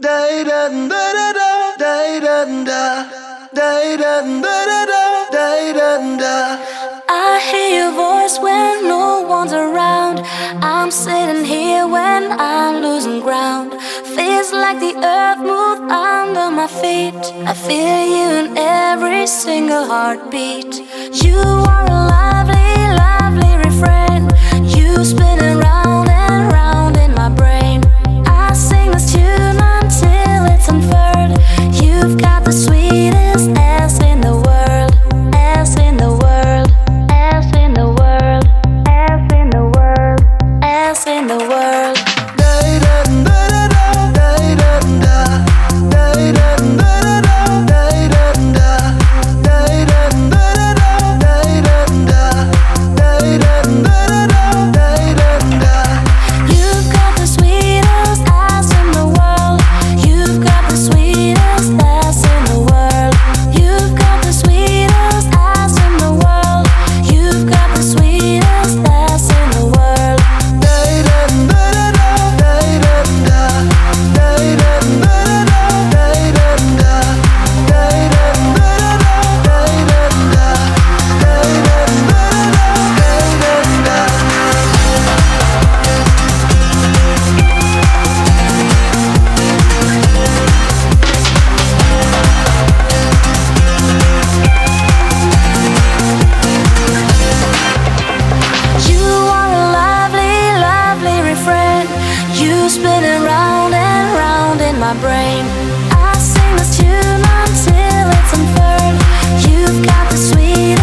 I hear your voice when no one's around. I'm sitting here when I'm losing ground. Feels like the earth moved under my feet. I feel you in every single heartbeat. You are a lovely, lovely refrain. You spinning round and round in my brain. I sing this tune until it's unfurled. You've got the sweetest ass in the world. Ass in the world. Ass in the world. Ass in the world. Ass in the world. Spinning round and round in my brain. I sing this tune until it's unfurled. You've got the sweet